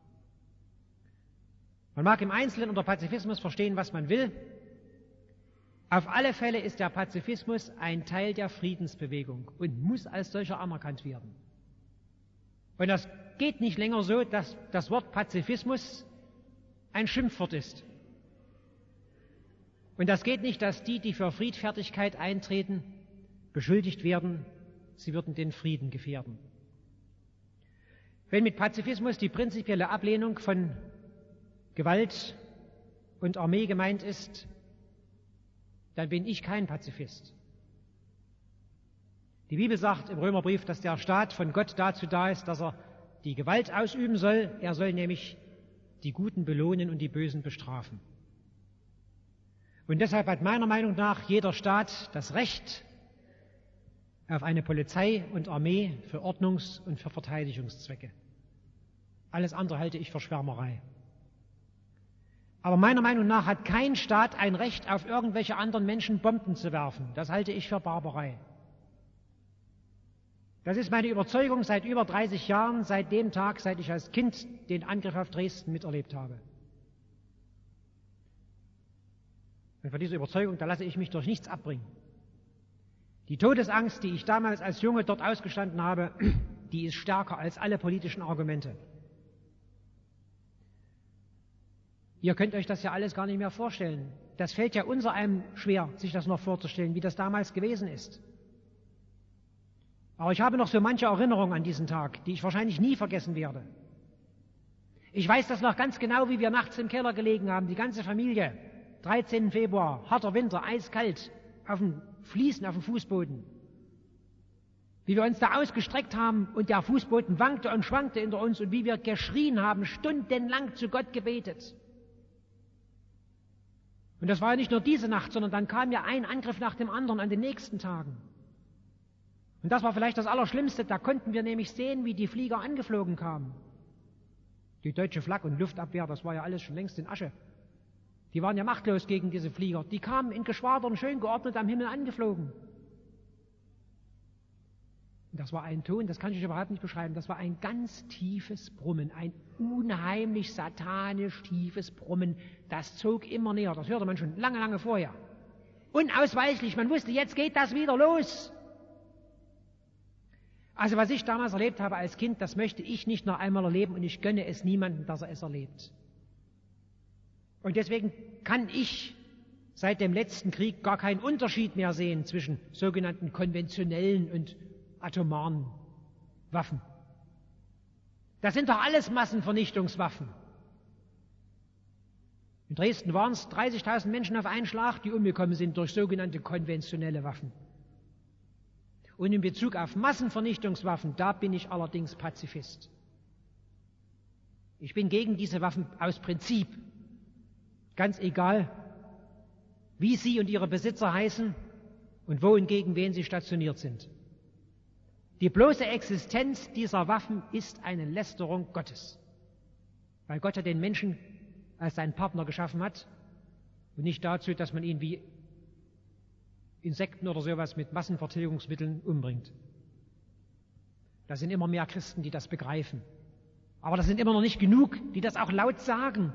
[SPEAKER 3] Man mag im Einzelnen unter Pazifismus verstehen, was man will. Auf alle Fälle ist der Pazifismus ein Teil der Friedensbewegung und muss als solcher anerkannt werden. Und das geht nicht länger so, dass das Wort Pazifismus ein Schimpfwort ist. Und das geht nicht, dass die, die für Friedfertigkeit eintreten, beschuldigt werden, sie würden den Frieden gefährden. Wenn mit Pazifismus die prinzipielle Ablehnung von Gewalt und Armee gemeint ist, dann bin ich kein Pazifist. Die Bibel sagt im Römerbrief, dass der Staat von Gott dazu da ist, dass er die Gewalt ausüben soll. Er soll nämlich die Guten belohnen und die Bösen bestrafen. Und deshalb hat meiner Meinung nach jeder Staat das Recht auf eine Polizei und Armee für Ordnungs- und für Verteidigungszwecke. Alles andere halte ich für Schwärmerei. Aber meiner Meinung nach hat kein Staat ein Recht, auf irgendwelche anderen Menschen Bomben zu werfen. Das halte ich für Barbarei. Das ist meine Überzeugung seit über dreißig Jahren, seit dem Tag, seit ich als Kind den Angriff auf Dresden miterlebt habe. Und von dieser Überzeugung, da lasse ich mich durch nichts abbringen. Die Todesangst, die ich damals als Junge dort ausgestanden habe, die ist stärker als alle politischen Argumente. Ihr könnt euch das ja alles gar nicht mehr vorstellen. Das fällt ja unser einem schwer, sich das noch vorzustellen, wie das damals gewesen ist. Aber ich habe noch so manche Erinnerungen an diesen Tag, die ich wahrscheinlich nie vergessen werde. Ich weiß das noch ganz genau, wie wir nachts im Keller gelegen haben, die ganze Familie. dreizehnten Februar, harter Winter, eiskalt, auf dem Fliesen, auf dem Fußboden. Wie wir uns da ausgestreckt haben und der Fußboden wankte und schwankte hinter uns und wie wir geschrien haben, stundenlang zu Gott gebetet. Und das war ja nicht nur diese Nacht, sondern dann kam ja ein Angriff nach dem anderen an den nächsten Tagen. Und das war vielleicht das Allerschlimmste, da konnten wir nämlich sehen, wie die Flieger angeflogen kamen. Die deutsche Flak- und Luftabwehr, das war ja alles schon längst in Asche. Die waren ja machtlos gegen diese Flieger. Die kamen in Geschwadern schön geordnet am Himmel angeflogen. Und das war ein Ton, das kann ich überhaupt nicht beschreiben, das war ein ganz tiefes Brummen, ein unheimlich satanisch tiefes Brummen. Das zog immer näher, das hörte man schon lange, lange vorher. Unausweichlich, man wusste, jetzt geht das wieder los. Also was ich damals erlebt habe als Kind, das möchte ich nicht noch einmal erleben und ich gönne es niemandem, dass er es erlebt. Und deswegen kann ich seit dem letzten Krieg gar keinen Unterschied mehr sehen zwischen sogenannten konventionellen und atomaren Waffen. Das sind doch alles Massenvernichtungswaffen. In Dresden waren es dreißigtausend Menschen auf einen Schlag, die umgekommen sind durch sogenannte konventionelle Waffen. Und in Bezug auf Massenvernichtungswaffen, da bin ich allerdings Pazifist. Ich bin gegen diese Waffen aus Prinzip. Ganz egal, wie sie und ihre Besitzer heißen und wo und gegen wen sie stationiert sind. Die bloße Existenz dieser Waffen ist eine Lästerung Gottes, weil Gott ja den Menschen als seinen Partner geschaffen hat und nicht dazu, dass man ihn wie Insekten oder sowas mit Massenvertilgungsmitteln umbringt. Da sind immer mehr Christen, die das begreifen. Aber das sind immer noch nicht genug, die das auch laut sagen.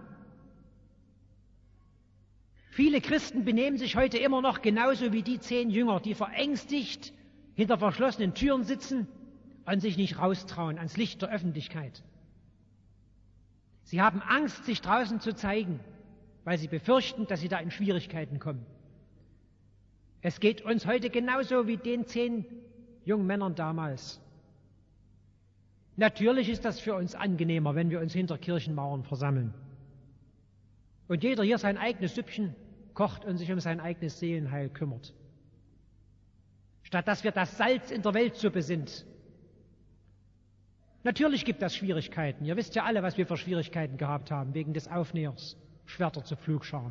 [SPEAKER 3] Viele Christen benehmen sich heute immer noch genauso wie die zehn Jünger, die verängstigt hinter verschlossenen Türen sitzen und sich nicht raustrauen ans Licht der Öffentlichkeit. Sie haben Angst, sich draußen zu zeigen, weil sie befürchten, dass sie da in Schwierigkeiten kommen. Es geht uns heute genauso wie den zehn jungen Männern damals. Natürlich ist das für uns angenehmer, wenn wir uns hinter Kirchenmauern versammeln. Und jeder hier sein eigenes Süppchen kocht und sich um sein eigenes Seelenheil kümmert. Statt dass wir das Salz in der Weltsuppe sind. Natürlich gibt es Schwierigkeiten. Ihr wisst ja alle, was wir für Schwierigkeiten gehabt haben, wegen des Aufnähers, Schwerter zu Pflugscharen.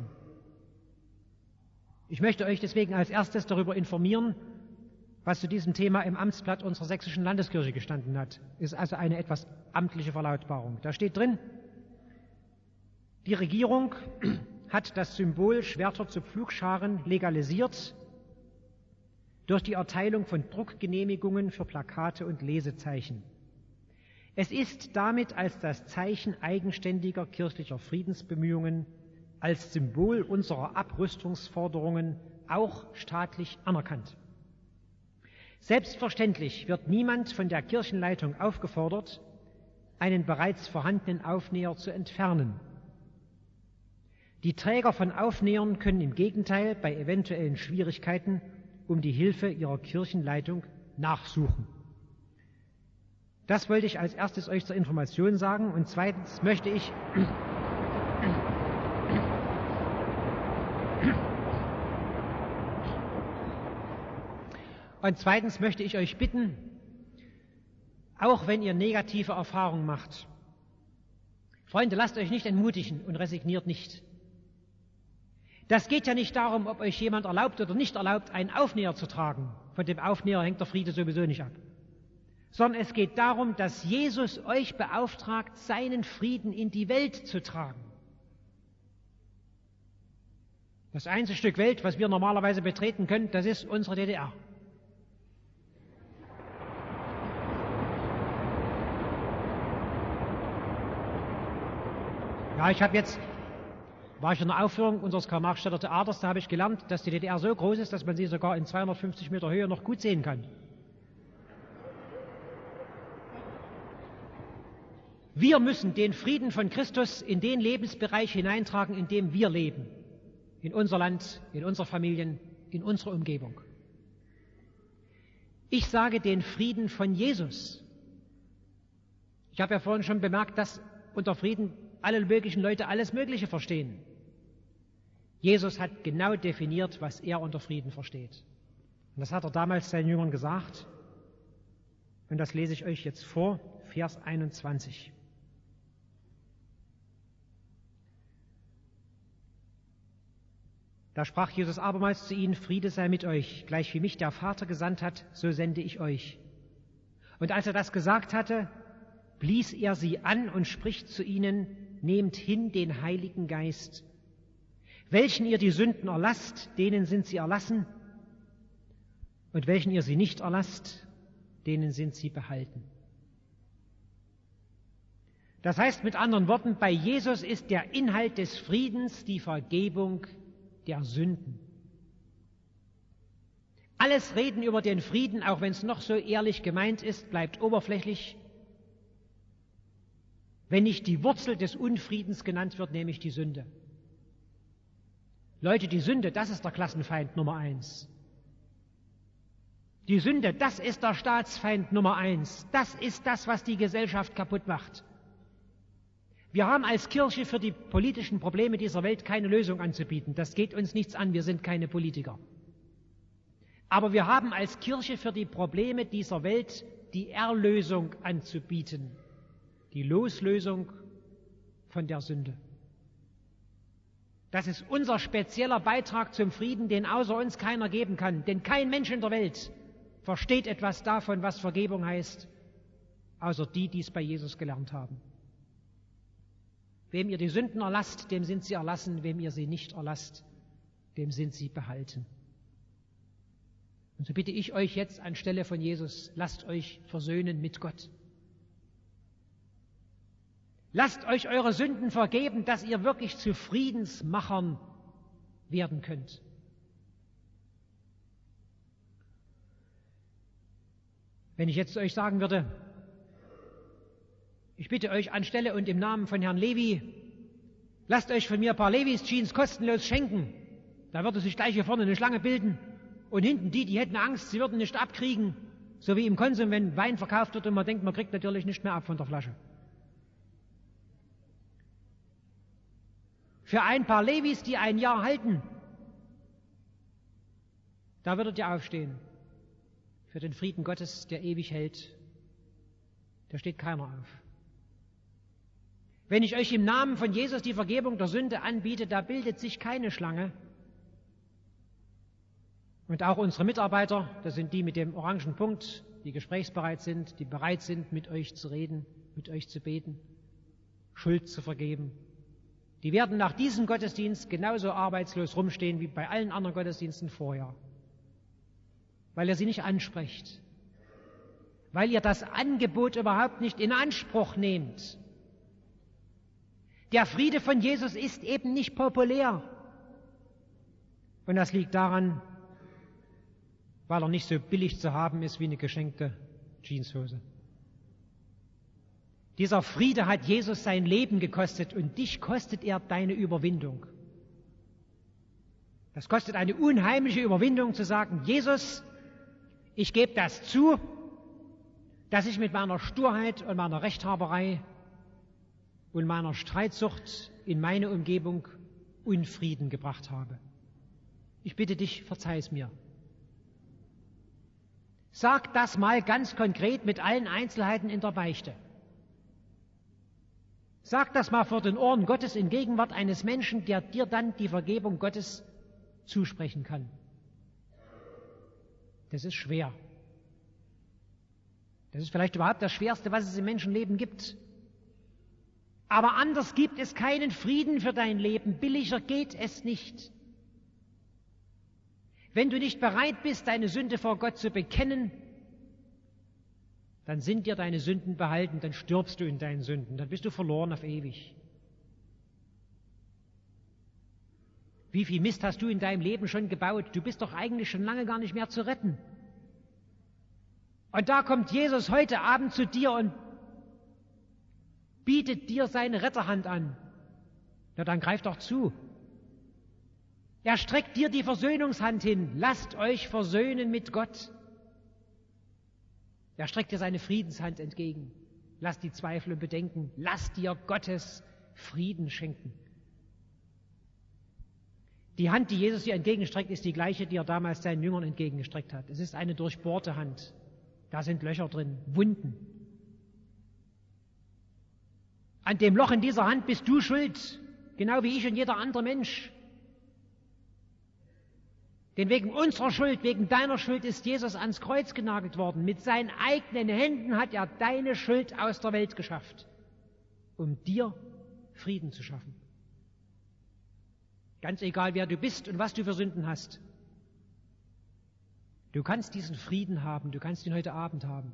[SPEAKER 3] Ich möchte euch deswegen als erstes darüber informieren, was zu diesem Thema im Amtsblatt unserer sächsischen Landeskirche gestanden hat. Ist also eine etwas amtliche Verlautbarung. Da steht drin, die Regierung hat das Symbol Schwerter zu Pflugscharen legalisiert durch die Erteilung von Druckgenehmigungen für Plakate und Lesezeichen. Es ist damit als das Zeichen eigenständiger kirchlicher Friedensbemühungen, als Symbol unserer Abrüstungsforderungen auch staatlich anerkannt. Selbstverständlich wird niemand von der Kirchenleitung aufgefordert, einen bereits vorhandenen Aufnäher zu entfernen. Die Träger von Aufnähern können im Gegenteil bei eventuellen Schwierigkeiten um die Hilfe ihrer Kirchenleitung nachsuchen. Das wollte ich als erstes euch zur Information sagen. Und zweitens möchte ich Und zweitens möchte ich euch bitten, auch wenn ihr negative Erfahrungen macht, Freunde, lasst euch nicht entmutigen und resigniert nicht. Das geht ja nicht darum, ob euch jemand erlaubt oder nicht erlaubt, einen Aufnäher zu tragen. Von dem Aufnäher hängt der Friede sowieso nicht ab. Sondern es geht darum, dass Jesus euch beauftragt, seinen Frieden in die Welt zu tragen. Das einzige Stück Welt, was wir normalerweise betreten können, das ist unsere D D R. Ja, ich habe jetzt, war ich in der Aufführung unseres Karl-Marx-Städter Theaters, da habe ich gelernt, dass die D D R so groß ist, dass man sie sogar in zweihundertfünfzig Meter Höhe noch gut sehen kann. Wir müssen den Frieden von Christus in den Lebensbereich hineintragen, in dem wir leben. In unser Land, in unsere Familien, in unsere Umgebung. Ich sage den Frieden von Jesus. Ich habe ja vorhin schon bemerkt, dass unter Frieden alle möglichen Leute alles Mögliche verstehen. Jesus hat genau definiert, was er unter Frieden versteht. Und das hat er damals seinen Jüngern gesagt. Und das lese ich euch jetzt vor, Vers einundzwanzig. Da sprach Jesus abermals zu ihnen, Friede sei mit euch, gleich wie mich der Vater gesandt hat, so sende ich euch. Und als er das gesagt hatte, blies er sie an und spricht zu ihnen, nehmt hin den Heiligen Geist. Welchen ihr die Sünden erlasst, denen sind sie erlassen, und welchen ihr sie nicht erlasst, denen sind sie behalten. Das heißt mit anderen Worten, bei Jesus ist der Inhalt des Friedens die Vergebung der Sünden. Alles Reden über den Frieden, auch wenn es noch so ehrlich gemeint ist, bleibt oberflächlich, wenn nicht die Wurzel des Unfriedens genannt wird, nämlich die Sünde. Leute, die Sünde, das ist der Klassenfeind Nummer eins. Die Sünde, das ist der Staatsfeind Nummer eins. Das ist das, was die Gesellschaft kaputt macht. Wir haben als Kirche für die politischen Probleme dieser Welt keine Lösung anzubieten. Das geht uns nichts an, wir sind keine Politiker. Aber wir haben als Kirche für die Probleme dieser Welt die Erlösung anzubieten. Die Loslösung von der Sünde. Das ist unser spezieller Beitrag zum Frieden, den außer uns keiner geben kann. Denn kein Mensch in der Welt versteht etwas davon, was Vergebung heißt, außer die, die es bei Jesus gelernt haben. Wem ihr die Sünden erlasst, dem sind sie erlassen. Wem ihr sie nicht erlasst, dem sind sie behalten. Und so bitte ich euch jetzt anstelle von Jesus, lasst euch versöhnen mit Gott. Lasst euch eure Sünden vergeben, dass ihr wirklich zu Friedensmachern werden könnt. Wenn ich jetzt zu euch sagen würde, ich bitte euch anstelle und im Namen von Herrn Levi, lasst euch von mir ein paar Levis-Jeans kostenlos schenken, da würde sich gleich hier vorne eine Schlange bilden und hinten die, die hätten Angst, sie würden nicht abkriegen, so wie im Konsum, wenn Wein verkauft wird und man denkt, man kriegt natürlich nicht mehr ab von der Flasche. Für ein paar Levis, die ein Jahr halten, da würdet ihr aufstehen. Für den Frieden Gottes, der ewig hält, da steht keiner auf. Wenn ich euch im Namen von Jesus die Vergebung der Sünde anbiete, da bildet sich keine Schlange. Und auch unsere Mitarbeiter, das sind die mit dem orangen Punkt, die gesprächsbereit sind, die bereit sind, mit euch zu reden, mit euch zu beten, Schuld zu vergeben. Die werden nach diesem Gottesdienst genauso arbeitslos rumstehen wie bei allen anderen Gottesdiensten vorher. Weil ihr sie nicht ansprecht. Weil ihr das Angebot überhaupt nicht in Anspruch nehmt. Der Friede von Jesus ist eben nicht populär. Und das liegt daran, weil er nicht so billig zu haben ist wie eine geschenkte Jeanshose. Dieser Friede hat Jesus sein Leben gekostet und dich kostet er deine Überwindung. Das kostet eine unheimliche Überwindung zu sagen, Jesus, ich gebe das zu, dass ich mit meiner Sturheit und meiner Rechthaberei und meiner Streitsucht in meine Umgebung Unfrieden gebracht habe. Ich bitte dich, verzeih es mir. Sag das mal ganz konkret mit allen Einzelheiten in der Beichte. Sag das mal vor den Ohren Gottes in Gegenwart eines Menschen, der dir dann die Vergebung Gottes zusprechen kann. Das ist schwer. Das ist vielleicht überhaupt das Schwerste, was es im Menschenleben gibt. Aber anders gibt es keinen Frieden für dein Leben. Billiger geht es nicht. Wenn du nicht bereit bist, deine Sünde vor Gott zu bekennen, dann sind dir deine Sünden behalten, dann stirbst du in deinen Sünden, dann bist du verloren auf ewig. Wie viel Mist hast du in deinem Leben schon gebaut? Du bist doch eigentlich schon lange gar nicht mehr zu retten. Und da kommt Jesus heute Abend zu dir und bietet dir seine Retterhand an. Na, dann greif doch zu. Er streckt dir die Versöhnungshand hin. Lasst euch versöhnen mit Gott. Er streckt dir seine Friedenshand entgegen. Lass die Zweifel und Bedenken. Lass dir Gottes Frieden schenken. Die Hand, die Jesus dir entgegenstreckt, ist die gleiche, die er damals seinen Jüngern entgegengestreckt hat. Es ist eine durchbohrte Hand. Da sind Löcher drin, Wunden. An dem Loch in dieser Hand bist du schuld, genau wie ich und jeder andere Mensch. Denn wegen unserer Schuld, wegen deiner Schuld ist Jesus ans Kreuz genagelt worden. Mit seinen eigenen Händen hat er deine Schuld aus der Welt geschafft, um dir Frieden zu schaffen. Ganz egal, wer du bist und was du für Sünden hast. Du kannst diesen Frieden haben, du kannst ihn heute Abend haben.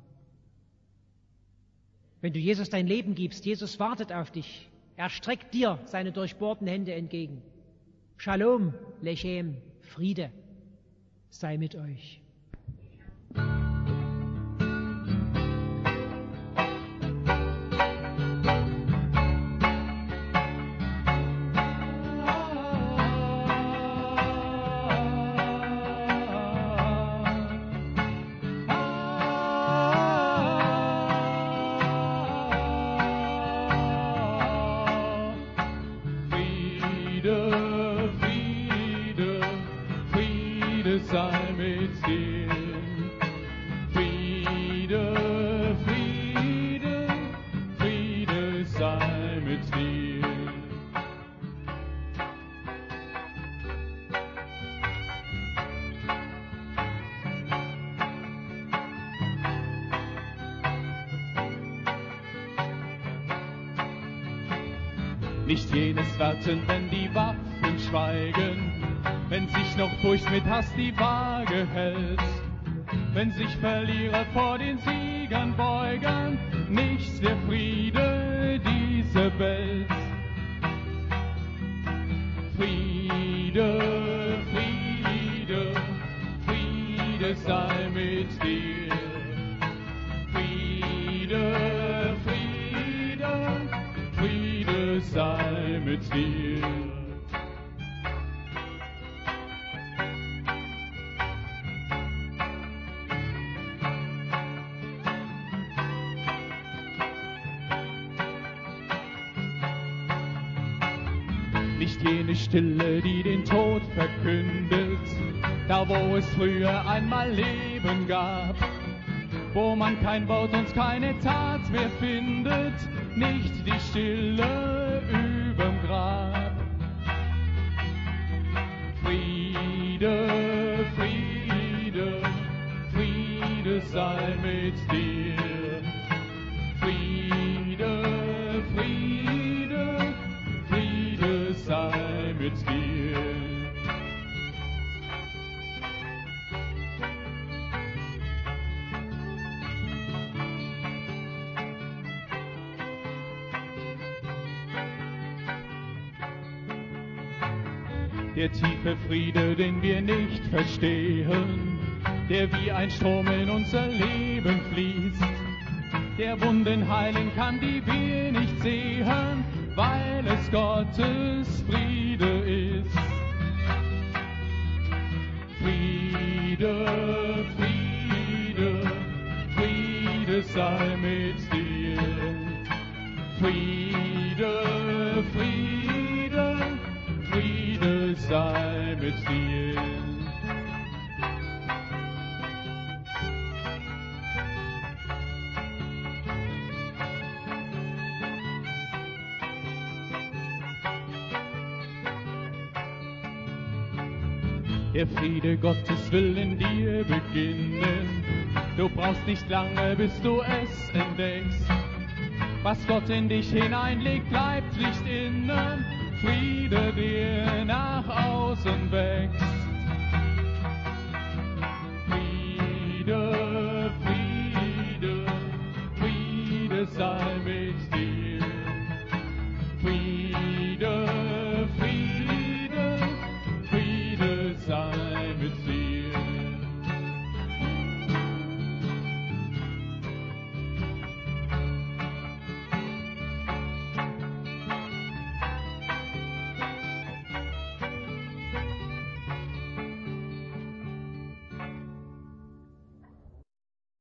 [SPEAKER 3] Wenn du Jesus dein Leben gibst, Jesus wartet auf dich. Er streckt dir seine durchbohrten Hände entgegen. Shalom, Lechem, Friede sei mit euch.
[SPEAKER 4] Nicht jenes Warten, wenn die Waffen schweigen, wenn sich noch Furcht mit Hass die Waage hält, wenn sich Verlierer vor den Siegern beugen, nichts der Friede dieser Welt. Friede, Friede, Friede sei mit dir. Friede, Friede, Friede sei mit dir. Nicht jene Stille, die den Tod verkündet, da wo es früher einmal Leben gab, wo man kein Wort und keine Tat mehr findet, nicht die Stille überm Grab. Friede, Friede, Friede sei mit dir. Friede, Friede, Friede sei mit dir. Der tiefe Friede, den wir nicht verstehen, der wie ein Strom in unser Leben fließt, der Wunden heilen kann, die wir nicht sehen, weil es Gottes Friede ist. Friede, Friede, Friede sei mit dir. Friede, Friede, Friede sei mit dir. Der Friede Gottes will in dir beginnen. Du brauchst nicht lange, bis du es entdeckst. Was Gott in dich hineinlegt, bleibt nicht innen. Friede, der nach außen wächst. Friede,